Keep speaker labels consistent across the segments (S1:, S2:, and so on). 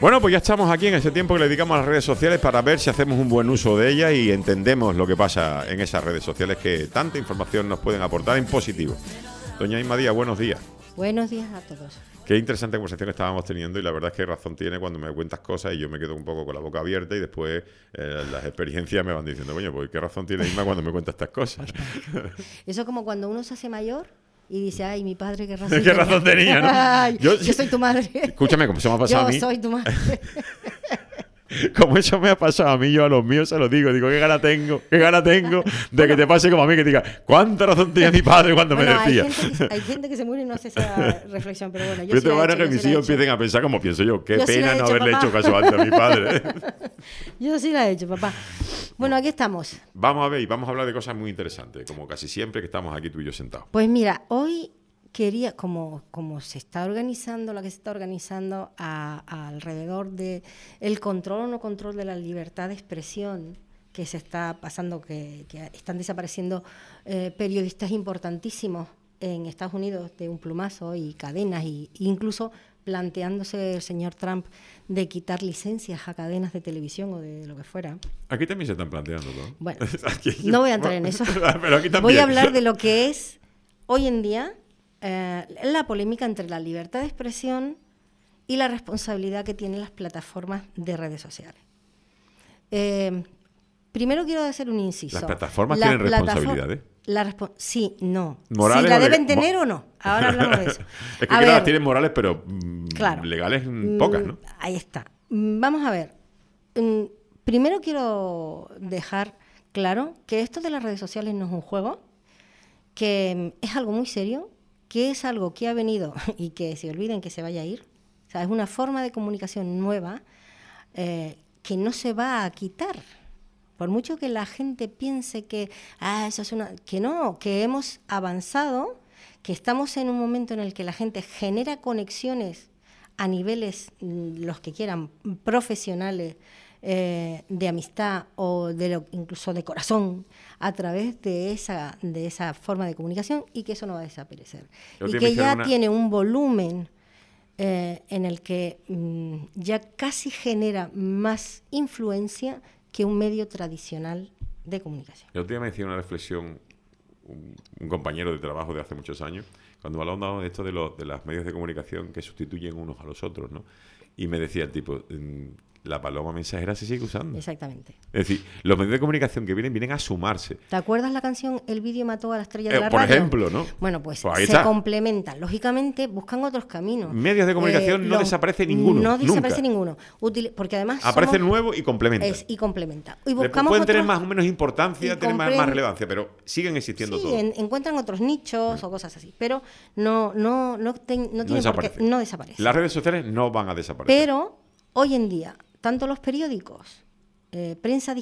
S1: Bueno, pues ya estamos aquí en ese tiempo que le dedicamos a las redes sociales para ver si hacemos un buen uso de ellas y entendemos lo que pasa en esas redes sociales que tanta información nos pueden aportar en positivo. Doña Inma Díaz, buenos días.
S2: Buenos días a todos.
S1: Qué interesante conversación que estábamos teniendo y la verdad es que razón tiene cuando me cuentas cosas y yo me quedo un poco con la boca abierta y después las experiencias me van diciendo, coño, pues qué razón tiene Inma cuando me cuenta estas cosas.
S2: Eso es como cuando uno se hace mayor y dice, ay, mi padre, qué razón
S1: ¿Qué
S2: tenía.
S1: razón tenía, no?
S2: Ay, yo soy tu madre.
S1: Escúchame, como eso me ha pasado a mí.
S2: Yo soy tu madre.
S1: Como eso me ha pasado a mí, yo a los míos se lo digo. Digo, qué gana tengo de que te pase como a mí, que diga, ¿cuánta razón tenía mi padre cuando me decía?
S2: Hay gente que se muere y no hace esa reflexión, pero bueno, yo
S1: pero
S2: sí
S1: te
S2: la he
S1: van a
S2: hecho,
S1: que mis hijos empiecen a pensar como pienso yo. Qué
S2: Yo sí
S1: pena
S2: la he
S1: no
S2: hecho,
S1: haberle
S2: papá.
S1: hecho caso antes a mi padre.
S2: Yo sí la he hecho, papá. Bueno, aquí estamos.
S1: Vamos a ver, y vamos a hablar de cosas muy interesantes, como casi siempre que estamos aquí tú y yo sentados.
S2: Pues mira, hoy quería, como se está organizando, la que se está organizando alrededor de el control o no control de la libertad de expresión que se está pasando, que están desapareciendo periodistas importantísimos en Estados Unidos de un plumazo y cadenas, e incluso planteándose el señor Trump de quitar licencias a cadenas de televisión o de lo que fuera.
S1: Aquí también se están planteando, ¿no?
S2: Bueno, no voy a entrar en eso.
S1: Pero aquí también.
S2: Voy a hablar de lo que es hoy en día la polémica entre la libertad de expresión y la responsabilidad que tienen las plataformas de redes sociales. Primero quiero hacer un inciso.
S1: ¿Las plataformas tienen responsabilidades?
S2: Sí, no.
S1: ¿Morales
S2: si la
S1: o
S2: deben tener o no. Ahora hablamos de eso.
S1: Es que creo que las tienen morales, pero
S2: claro,
S1: legales pocas, ¿no?
S2: Ahí está. Vamos a ver. Primero quiero dejar claro que esto de las redes sociales no es un juego, que es algo muy serio, que es algo que ha venido y que se olviden que se vaya a ir. O sea, es una forma de comunicación nueva que no se va a quitar. Por mucho que la gente piense que eso es que no, que hemos avanzado, que estamos en un momento en el que la gente genera conexiones a niveles, los que quieran, profesionales, de amistad o incluso de corazón, a través de esa forma de comunicación, y que eso no va a desaparecer. Y que ya tiene un volumen en el que ya casi genera más influencia que un medio tradicional de comunicación.
S1: El otro día me decía una reflexión un compañero de trabajo de hace muchos años, cuando hablábamos de esto de los medios de comunicación que sustituyen unos a los otros, ¿no? Y me decía el tipo, la paloma mensajera se sigue usando.
S2: Exactamente.
S1: Es decir, los medios de comunicación que vienen a sumarse.
S2: ¿Te acuerdas la canción El vídeo mató a la estrella de la
S1: por
S2: radio?
S1: ejemplo, ¿no?
S2: Bueno, pues
S1: ahí
S2: se
S1: está.
S2: complementan. Lógicamente buscan otros caminos.
S1: Medios de comunicación no desaparece ninguno.
S2: No desaparece
S1: nunca.
S2: ninguno. Porque además
S1: aparece nuevo y complementa.
S2: Y complementa. Y buscamos
S1: pueden tener más o menos importancia, tener más relevancia, pero siguen existiendo
S2: sí,
S1: todos.
S2: Encuentran otros nichos o cosas así. Pero no tienen por qué. No desaparece.
S1: Las redes sociales no van a desaparecer.
S2: Pero hoy en día, tanto los periódicos, prensa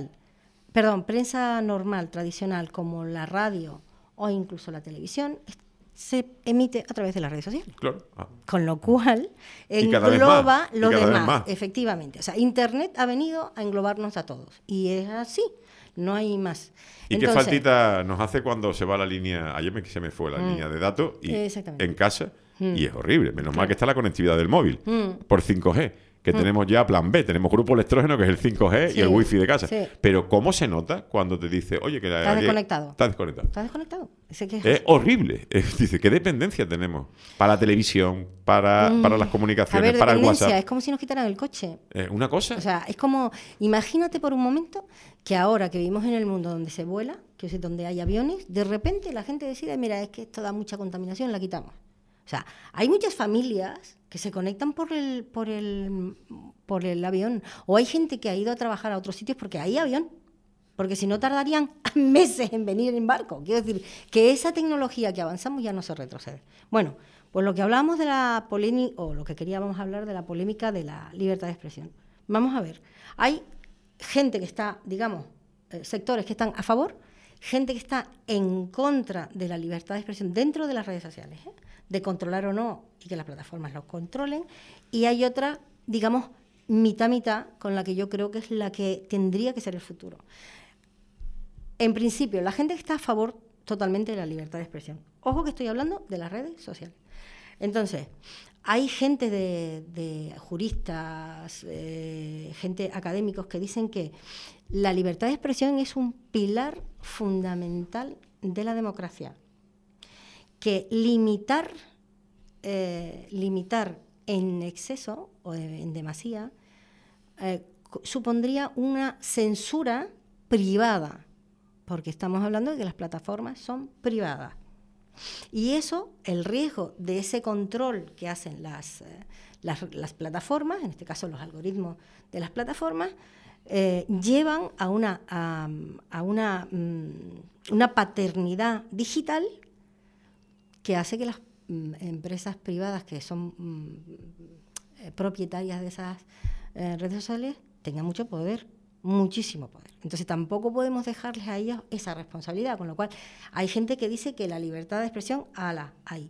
S2: normal, tradicional, como la radio o incluso la televisión, se emite a través de las redes sociales.
S1: Claro.
S2: Con lo cual engloba lo demás, efectivamente. O sea, Internet ha venido a englobarnos a todos. Y es así, no hay más.
S1: ¿Y qué faltita nos hace cuando se va la línea? Ayer se me fue la línea de datos y en casa, y es horrible. Menos mal que está la conectividad del móvil por 5G. Que tenemos ya plan B, tenemos grupo electrógeno que es el 5G y el wifi de casa. Sí. Pero ¿cómo se nota cuando te dice, oye, que
S2: estás desconectado?
S1: Estás desconectado.
S2: Estás desconectado.
S1: Es horrible. Dice, ¿qué dependencia tenemos? Para la televisión, para las comunicaciones, para el WhatsApp.
S2: Es como si nos quitaran el coche.
S1: ¿Una cosa?
S2: O sea, es como, imagínate por un momento que ahora que vivimos en el mundo donde se vuela, que es donde hay aviones, de repente la gente decide, mira, es que esto da mucha contaminación, la quitamos. O sea, hay muchas familias que se conectan por el avión, o hay gente que ha ido a trabajar a otros sitios porque hay avión, porque si no tardarían meses en venir en barco. Quiero decir que esa tecnología que avanzamos ya no se retrocede. Bueno, pues lo que hablábamos de la polémica, o lo que queríamos hablar de la polémica de la libertad de expresión. Vamos a ver, hay gente que está, digamos, sectores que están a favor, gente que está en contra de la libertad de expresión dentro de las redes sociales, de controlar o no, y que las plataformas lo controlen, y hay otra, digamos, mitad, con la que yo creo que es la que tendría que ser el futuro. En principio, la gente que está a favor totalmente de la libertad de expresión. Ojo que estoy hablando de las redes sociales. Entonces, hay gente de juristas, gente académicos que dicen que la libertad de expresión es un pilar fundamental de la democracia, que limitar en exceso o en demasía supondría una censura privada, porque estamos hablando de que las plataformas son privadas. Y eso, el riesgo de ese control que hacen las plataformas, en este caso los algoritmos de las plataformas, llevan a una paternidad digital que hace que las empresas privadas que son propietarias de esas redes sociales tengan mucho poder, muchísimo poder. Entonces tampoco podemos dejarles a ellos esa responsabilidad, con lo cual hay gente que dice que la libertad de expresión, ahí.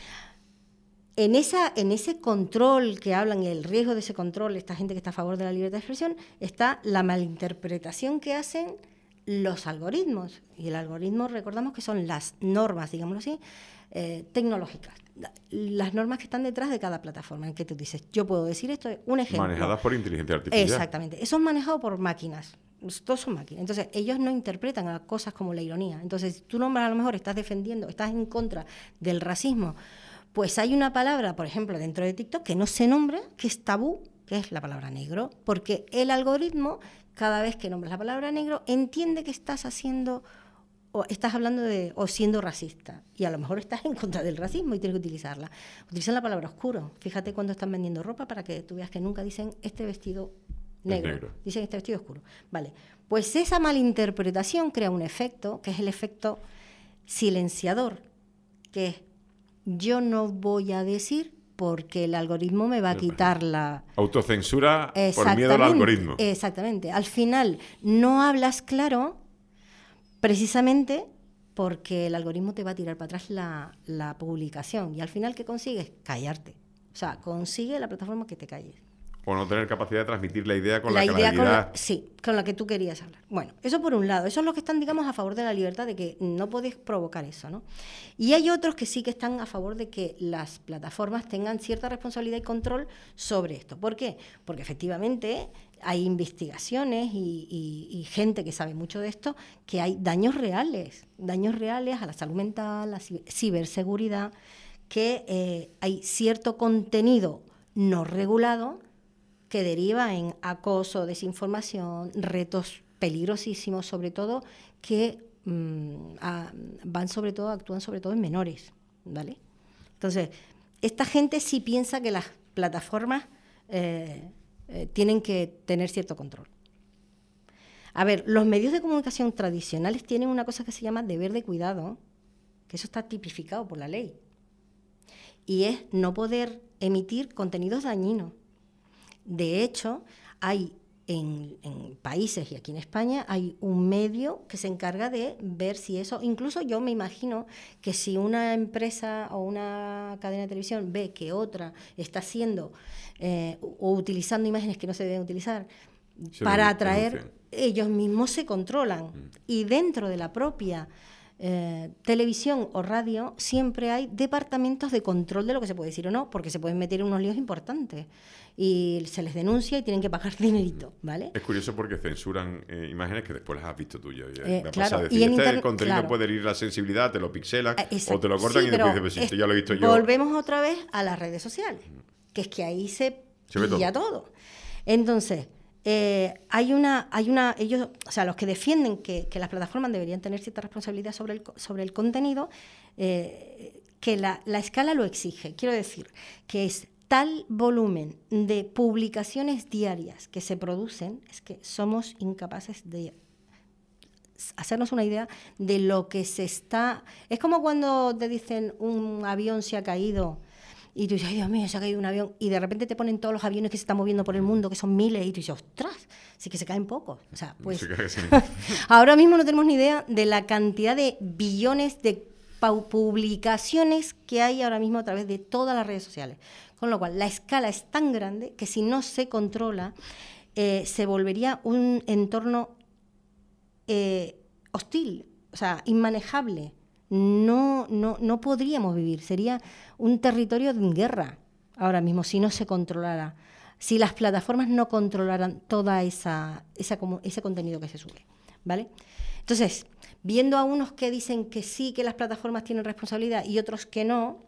S2: En ese control que hablan, y el riesgo de ese control, esta gente que está a favor de la libertad de expresión, está la malinterpretación que hacen los algoritmos. Y el algoritmo, recordamos que son las normas, digámoslo así, tecnológicas. Las normas que están detrás de cada plataforma, en que tú dices, yo puedo decir esto, un ejemplo.
S1: Manejadas por inteligencia artificial.
S2: Exactamente. Eso es manejado por máquinas. Todos son máquinas. Entonces, ellos no interpretan a cosas como la ironía. Entonces, tú nombras, a lo mejor estás defendiendo, estás en contra del racismo. Pues hay una palabra, por ejemplo, dentro de TikTok que no se nombra, que es tabú, que es la palabra negro, porque el algoritmo, cada vez que nombras la palabra negro, entiende que estás haciendo o estás hablando o siendo racista, y a lo mejor estás en contra del racismo y tienes que utilizarla. Utilizan la palabra oscuro. Fíjate cuando están vendiendo ropa para que tú veas que nunca dicen este vestido negro. Dicen este vestido oscuro. Vale. Pues esa malinterpretación crea un efecto, que es el efecto silenciador, que es yo no voy a decir porque el algoritmo me va a quitar la...
S1: Autocensura por miedo al algoritmo.
S2: Exactamente. Al final no hablas claro precisamente porque el algoritmo te va a tirar para atrás la publicación. Y al final, ¿qué consigues? Callarte. O sea, consigue la plataforma que te calles.
S1: O no tener capacidad de transmitir la idea con la claridad.
S2: Con la que tú querías hablar. Bueno, eso por un lado. Esos son los que están, digamos, a favor de la libertad, de que no podés provocar eso, ¿no? Y hay otros que sí que están a favor de que las plataformas tengan cierta responsabilidad y control sobre esto. ¿Por qué? Porque efectivamente hay investigaciones y gente que sabe mucho de esto, que hay daños reales a la salud mental, a la ciberseguridad, que hay cierto contenido no regulado que deriva en acoso, desinformación, retos peligrosísimos, sobre todo, que actúan sobre todo en menores, ¿vale? Entonces, esta gente sí piensa que las plataformas tienen que tener cierto control. A ver, los medios de comunicación tradicionales tienen una cosa que se llama deber de cuidado, que eso está tipificado por la ley, y es no poder emitir contenidos dañinos. De hecho, hay en países y aquí en España hay un medio que se encarga de ver si eso, incluso yo me imagino que si una empresa o una cadena de televisión ve que otra está haciendo o utilizando imágenes que no se deben utilizar para atraer, ellos mismos se controlan. Y dentro de la propia televisión o radio siempre hay departamentos de control de lo que se puede decir o no, porque se pueden meter en unos líos importantes y se les denuncia y tienen que pagar dinerito, ¿vale?
S1: Es curioso porque censuran imágenes que después las has visto tú ya.
S2: Claro,
S1: decir, el contenido puede herir la sensibilidad, te lo pixelan o te lo cortan y después dices, ya lo he visto yo.
S2: Volvemos otra vez a las redes sociales, que es que ahí se pilla todo. Entonces, ellos, o sea, los que defienden que las plataformas deberían tener cierta responsabilidad sobre el contenido, que la escala lo exige. Quiero decir, que es tal volumen de publicaciones diarias que se producen, es que somos incapaces de hacernos una idea de lo que se está... Es como cuando te dicen un avión se ha caído y tú dices, ay, Dios mío, se ha caído un avión, y de repente te ponen todos los aviones que se están moviendo por el mundo, que son miles, y tú dices, ostras, sí que se caen pocos. O sea, pues ahora mismo no tenemos ni idea de la cantidad de billones de publicaciones que hay ahora mismo a través de todas las redes sociales. Con lo cual, la escala es tan grande que si no se controla, se volvería un entorno hostil, o sea, inmanejable. no podríamos vivir. Sería un territorio en guerra ahora mismo si no se controlara, si las plataformas no controlaran toda ese contenido que se sube, ¿vale? Entonces, viendo a unos que dicen que sí, que las plataformas tienen responsabilidad y otros que no,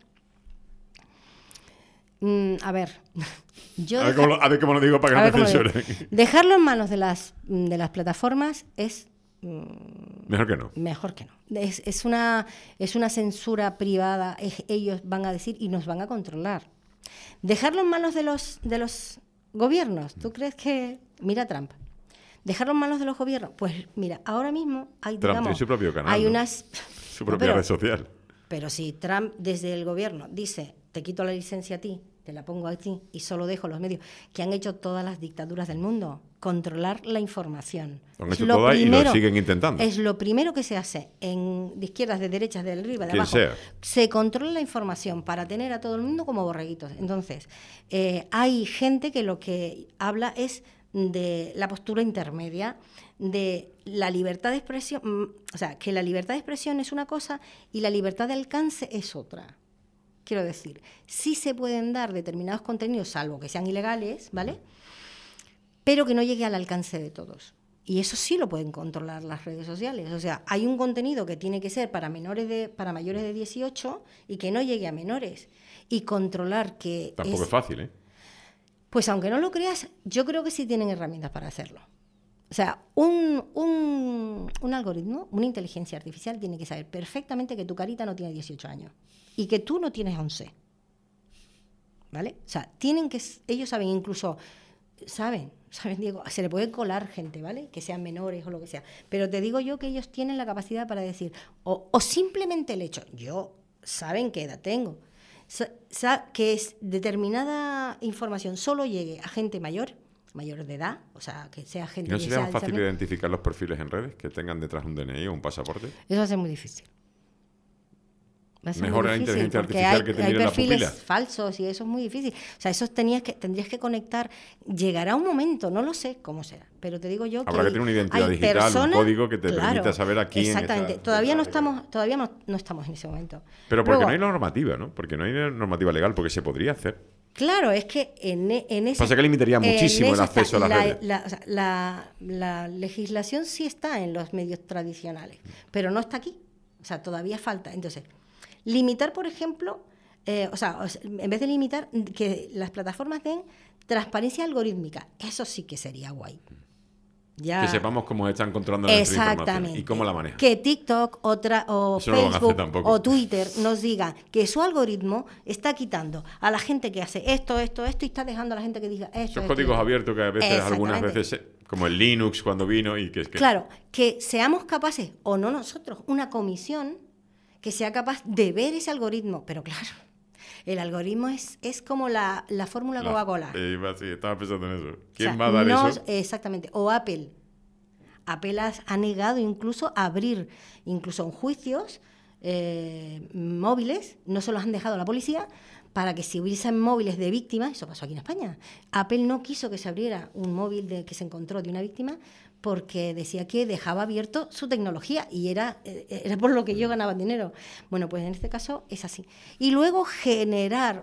S2: a ver,
S1: a ver cómo lo digo para que no me censuren.
S2: Dejarlo en manos de las plataformas es
S1: mejor que no.
S2: Mejor que no. Es una censura privada, ellos van a decir y nos van a controlar. Dejarlo en manos de los gobiernos. ¿Tú crees que...? Mira Trump. Dejarlo en manos de los gobiernos. Pues mira, ahora mismo hay,
S1: Trump
S2: digamos,
S1: tiene su propio canal,
S2: hay
S1: ¿no?
S2: unas...
S1: Su propia red social.
S2: Pero si Trump desde el gobierno dice, te quito la licencia a ti, te la pongo a ti y solo dejo los medios, que han hecho todas las dictaduras del mundo, controlar la información.
S1: Lo han hecho todas y lo siguen intentando.
S2: Es lo primero que se hace de izquierdas, de derechas, de arriba, de abajo.
S1: Sea.
S2: Se controla la información para tener a todo el mundo como borreguitos. Entonces, hay gente que lo que habla es de la postura intermedia, de la libertad de expresión, o sea, que la libertad de expresión es una cosa y la libertad de alcance es otra. Quiero decir, sí se pueden dar determinados contenidos, salvo que sean ilegales, ¿vale? Pero que no llegue al alcance de todos. Y eso sí lo pueden controlar las redes sociales. O sea, hay un contenido que tiene que ser para mayores de 18 y que no llegue a menores. Y controlar que...
S1: Tampoco es fácil, ¿eh?
S2: Pues aunque no lo creas, yo creo que sí tienen herramientas para hacerlo. O sea, un algoritmo, una inteligencia artificial tiene que saber perfectamente que tu carita no tiene 18 años y que tú no tienes 11. ¿Vale? O sea, ellos saben incluso... Saben, Diego, se le puede colar gente, ¿vale? Que sean menores o lo que sea. Pero te digo yo que ellos tienen la capacidad para decir, o simplemente el hecho, saben qué edad tengo, que es determinada información solo llegue a gente mayor de edad, o sea, que sea gente...
S1: ¿Y no sería más fácil identificar los perfiles en redes que tengan detrás un DNI o un pasaporte?
S2: Eso va a ser muy difícil.
S1: Mejor la inteligencia artificial que te mire la pupila.
S2: Hay perfiles falsos y eso es muy difícil. O sea, eso tendrías que conectar. Llegará un momento, no lo sé cómo será, pero te digo yo que
S1: habrá que tener una identidad digital, un código que te permita saber a quién...
S2: Exactamente. Todavía no estamos en ese momento.
S1: Pero porque no hay normativa, ¿no? Porque no hay normativa legal, porque se podría hacer.
S2: Claro, es que en ese...
S1: Pasa que limitaría muchísimo el acceso a las redes.
S2: La legislación sí está en los medios tradicionales, pero no está aquí. O sea, todavía falta. Entonces... Limitar, por ejemplo, en vez de limitar, que las plataformas den transparencia algorítmica. Eso sí que sería guay. Ya.
S1: Que sepamos cómo están controlando nuestra información y cómo la manejan.
S2: Que TikTok o Facebook o Twitter nos diga que su algoritmo está quitando a la gente que hace esto y está dejando a la gente que diga esto.
S1: Esos códigos abiertos que a veces, algunas veces, como el Linux cuando vino y que...
S2: Claro, que seamos capaces, o no nosotros, una comisión que sea capaz de ver ese algoritmo. Pero claro, el algoritmo es como la fórmula Coca-Cola.
S1: Sí, estaba pensando en eso. ¿Quién va a dar eso?
S2: Exactamente. O Apple. Apple ha negado incluso abrir, incluso en juicios móviles, no se los han dejado a la policía, para que si hubiesen móviles de víctimas, eso pasó aquí en España. Apple no quiso que se abriera un móvil que se encontró de una víctima porque decía que dejaba abierto su tecnología y era por lo que yo ganaba dinero. Bueno, pues en este caso es así. Y luego generar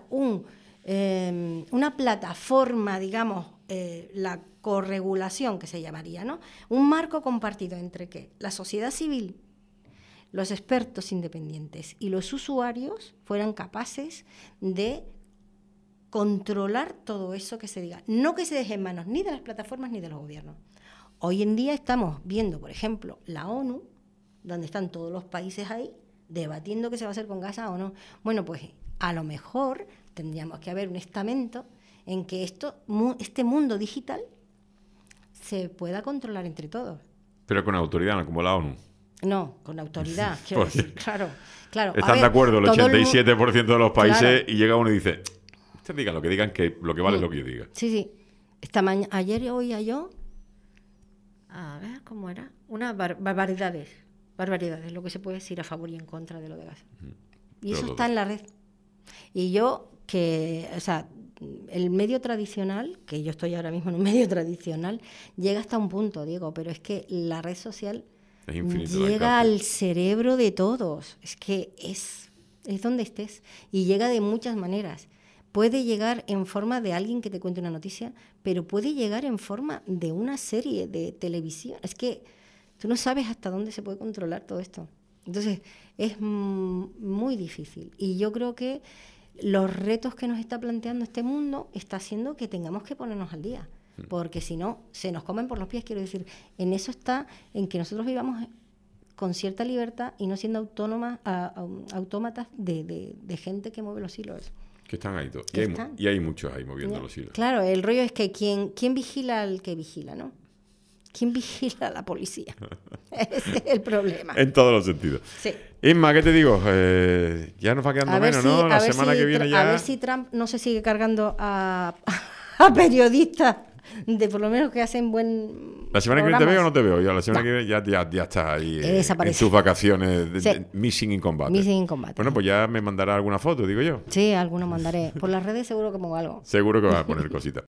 S2: una plataforma, digamos, la corregulación que se llamaría, ¿no? Un marco compartido entre ¿qué? La sociedad civil, los expertos independientes y los usuarios fueran capaces de controlar todo eso que se diga. No que se deje en manos ni de las plataformas ni de los gobiernos. Hoy en día estamos viendo, por ejemplo, la ONU, donde están todos los países ahí, debatiendo qué se va a hacer con Gaza o no. Bueno, pues a lo mejor tendríamos que haber un estamento en que este mundo digital se pueda controlar entre todos.
S1: Pero con autoridad, no como la ONU.
S2: No, con autoridad, quiero decir, claro.
S1: Están de acuerdo el 87% de los países y llega uno y dice, ustedes digan lo que digan, que lo que vale es lo que yo diga.
S2: Sí. Ayer oía yo, a ver, ¿cómo era? Unas barbaridades, lo que se puede decir a favor y en contra de lo de Gaza. Y eso está en la red. Y yo, el medio tradicional, que yo estoy ahora mismo en un medio tradicional, llega hasta un punto, Diego, pero es que la red social
S1: Es infinito.
S2: Llega al cerebro de todos. Es que es donde estés. Y llega de muchas maneras. Puede llegar en forma de alguien que te cuente una noticia, pero puede llegar en forma de una serie de televisión. Es que tú no sabes hasta dónde se puede controlar todo esto. Entonces, es muy difícil. Y yo creo que los retos que nos está planteando este mundo está haciendo que tengamos que ponernos al día. Porque si no, se nos comen por los pies. Quiero decir, en eso está, en que nosotros vivamos con cierta libertad y no siendo autómatas de gente que mueve los hilos.
S1: Que están ahí todos. Y hay muchos ahí moviendo los hilos.
S2: Claro, el rollo es que ¿quién vigila al que vigila, no? ¿Quién vigila a la policía? Ese es el problema.
S1: En todos los sentidos.
S2: Sí.
S1: Inma, ¿qué te digo? Ya nos va quedando menos, ¿no? La semana que viene ya...
S2: A ver si Trump no se sigue cargando a periodistas de por lo menos que hacen buen...
S1: ¿La semana que viene te veo o no te veo? Yo la semana que viene ya estás ahí en tus vacaciones de Missing in Combat.
S2: Missing in Combat.
S1: Bueno, pues ya me mandará alguna foto, digo yo.
S2: Sí, alguna mandaré. Por las redes seguro que pongo algo.
S1: Seguro que vas a poner cositas.